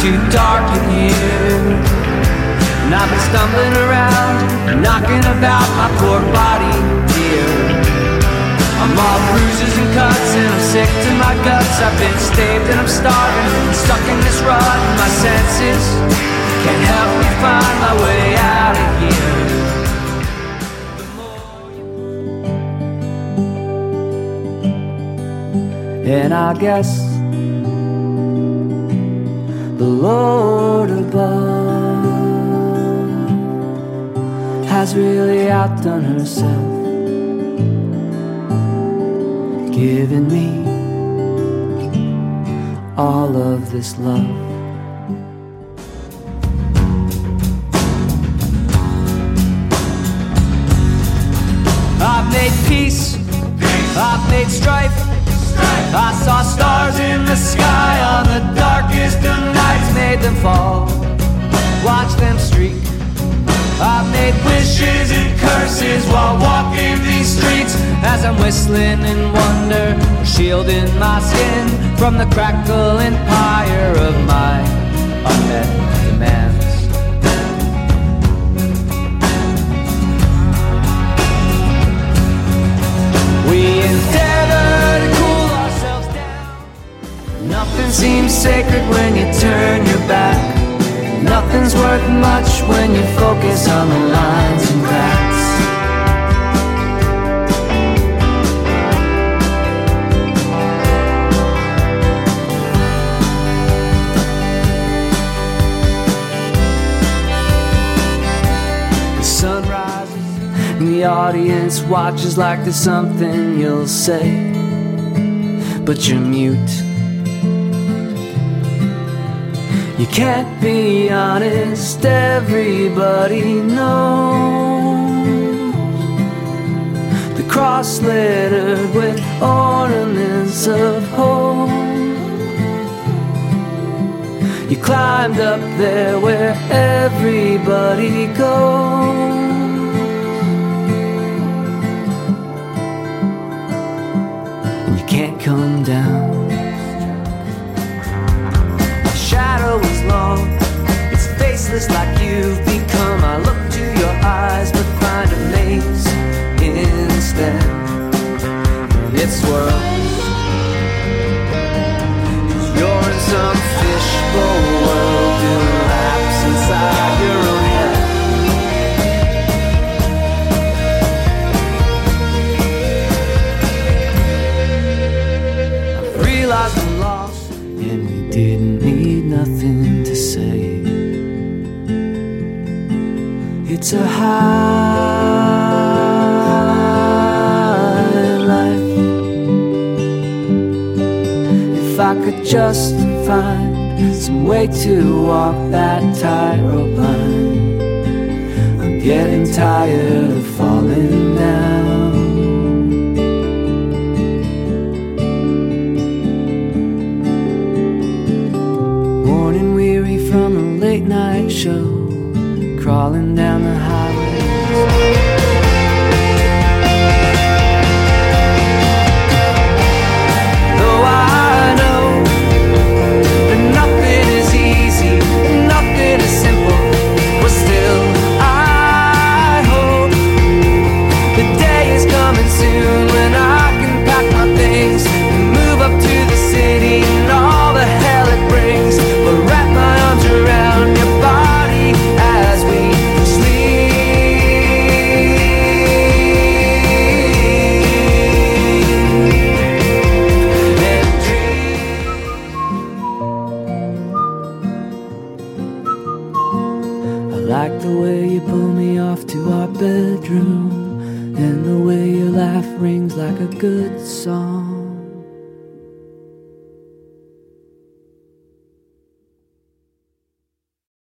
too dark in here. And I've been stumbling around, knocking about my poor body here. I'm all bruises and cuts and I'm sick to my guts. I've been staved and I'm starving, stuck in this rut. My senses can't help me find my way out of here. And I guess the Lord above has really outdone herself, giving me all of this love. I've made peace, I've made strife, I saw stars in the sky on the darkest of nights, made them fall, watched them streak. I've made wishes and curses while walking these streets, as I'm whistling in wonder, shielding my skin from the crackling fire of my unmet demands. We endeavor to cool ourselves down. Nothing seems sacred when you turn your back. Nothing's worth much when you focus on the lines and cracks. The sun rises and the audience watches like there's something you'll say, but you're mute. You can't be honest, everybody knows. The cross littered with ornaments of hope. You climbed up there where everybody goes. And you can't come down. Is long, it's faceless like you've become. I look to your eyes but find a maze instead. It swirls, 'cause you're in some fishbowl world doing laps inside your own head. I've realized I'm lost and we didn't need nothing to say. It's a high life. If I could just find some way to walk that tightrope line. I'm getting tired of falling down. Morning weary from a late night show, crawling down the highway. Though I know that nothing is easy, nothing is simple, but still I hope the day is coming soon when I can pack my things and move up to the city and all the hell it brings. But wrap my arms around your body as we sleep and dream. I like the way you pull me off to our bedroom, and the way your laugh rings like a good song.